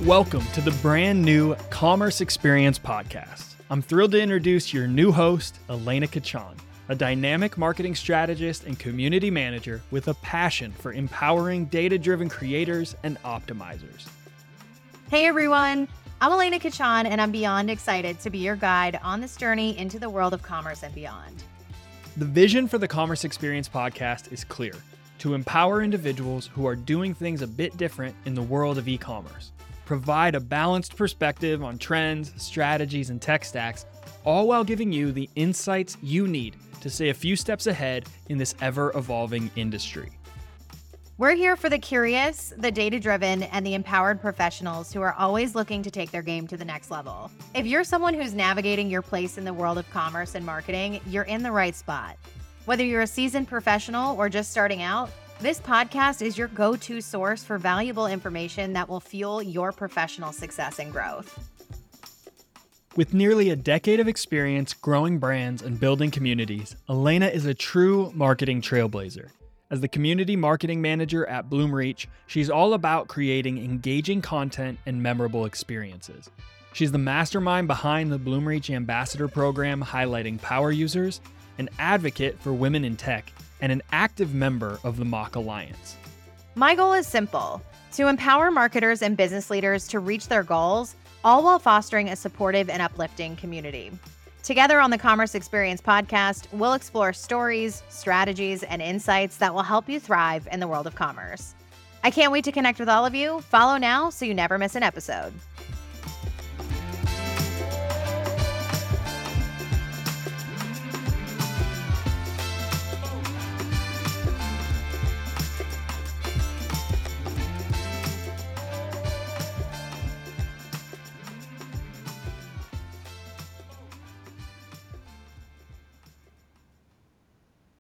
Welcome to the brand new Commerce Experience Podcast. I'm thrilled to introduce your new host, Elena Cachan, a dynamic marketing strategist and community manager with a passion for empowering data-driven creators and optimizers. Hey everyone, I'm Elena Cachan, and I'm beyond excited to be your guide on this journey into the world of commerce and beyond. The vision for the Commerce Experience Podcast is clear: to empower individuals who are doing things a bit different in the world of e-commerce, provide a balanced perspective on trends, strategies, and tech stacks, all while giving you the insights you need to stay a few steps ahead in this ever-evolving industry. We're here for the curious, the data-driven, and the empowered professionals who are always looking to take their game to the next level. If you're someone who's navigating your place in the world of commerce and marketing, you're in the right spot. Whether you're a seasoned professional or just starting out, this podcast is your go-to source for valuable information that will fuel your professional success and growth. With nearly a decade of experience growing brands and building communities, Elena is a true marketing trailblazer. As the community marketing manager at Bloomreach, she's all about creating engaging content and memorable experiences. She's the mastermind behind the Bloomreach Ambassador Program, highlighting power users, an advocate for women in tech, and an active member of the Mock Alliance. My goal is simple: to empower marketers and business leaders to reach their goals, all while fostering a supportive and uplifting community. Together on the Commerce Experience Podcast, we'll explore stories, strategies, and insights that will help you thrive in the world of commerce. I can't wait to connect with all of you. Follow now so you never miss an episode.